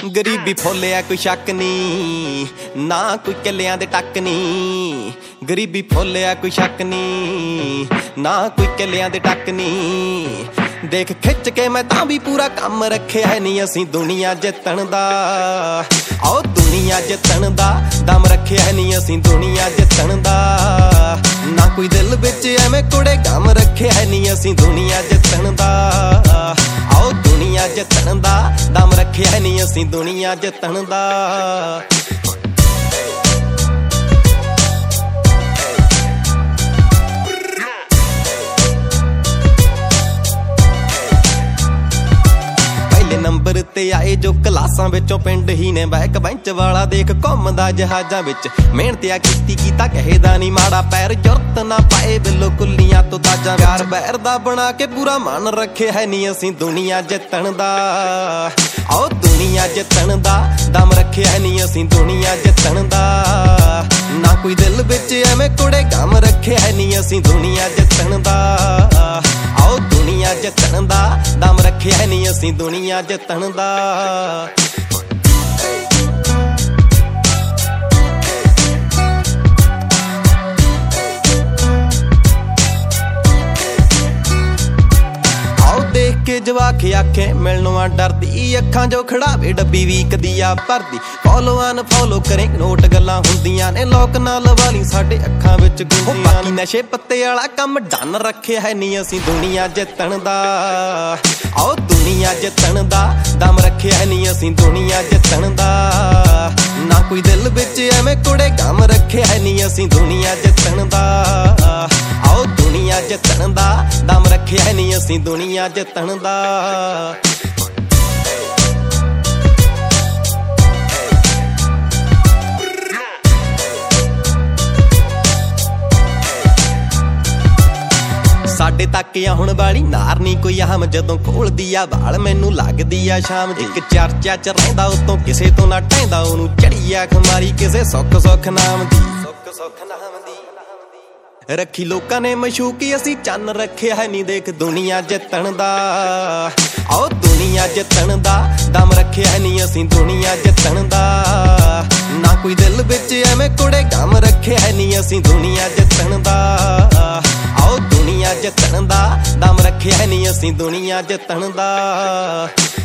गरीबी फोलिया कोई शक नी, ना कोई किलियां दे टक नी। गरीबी फोलिया कोई शक नी, ना कोई किलियां दे टक नी। देख खिच के मैं तां भी पूरा काम रखे है नी असीं दुनिया जितण दा। आओ दुनिया जितण दा दम रखे है नी असीं दुनिया जितण दा। ना कोई दिल विच एवें कुड़े गम रखे है नी असीं दुनिया जितण दा। आओ दुनिया जितण दा दम रखे है नी असीं दुनिया जितण दा। नंबर ते आए जो क्लासां विचों पिंड ही ने बैक बेंच वाला देख घुमदा जहाजां विच। मेहनतिया कीता कहे दा नी माड़ा, पैर जुरत ना पाए बिलो कुल्लियां तो ताजा। प्यार बैर दा बना के पूरा मन रखे है नी असीं दुनिया जितण दा। आओ दुनिया जितण दा दम रखे है नी असीं दुनिया जितण दा। ना कोई दिल विच एवें कुड़े गम रखे है नी असीं दुनिया जितण दा। आओ दुनिया जितण दा दम रखे है नी असीं दुनिया जितण दा। के जवाक आखे मिलनों डरदी, अखां जो खड़ावे डब्बी वीक दिया भरदी। फॉलो अनफॉलो करे नोट गल्लां हुंदियां ने, लोक ना लवाली साडे अखां विच गुंदियां। बाकी नशे पत्ते वाला काम डन रखे है नी असीं दुनिया जितण दा। आओ दुनिया जितण दा दम रखे है नी असीं दुनिया जितण दा। ना कोई दिल विच एवें कुड़े गम रखे है नी असीं दुनिया जितण दा। आओ दुनिया जितण दा दम रखे है नी असीं दुनिया जितण दा। साडे तक आ हुण वाली नार नी कोई आम, जदों खोलदी आ वाल मैनू लगदी आ शाम। एक चर्चा च रहिंदा उतों किसे तो ना टहिंदा, ओनू चढ़ी आ खमारी किसे सुख सुख नाम दी। रखी लोकां ने मशूकी असीं चन्न रखे है नी देख दुनिया जितण दा। आओ दुनिया जितण दा दम रखे है नी असीं दुनिया जितण दा। ना कोई दिल विच एवें कुड़े गम रखे है नी असीं दुनिया जितण दा। आओ दुनिया जितण दा दम रखे है नी असीं दुनिया जितण दा।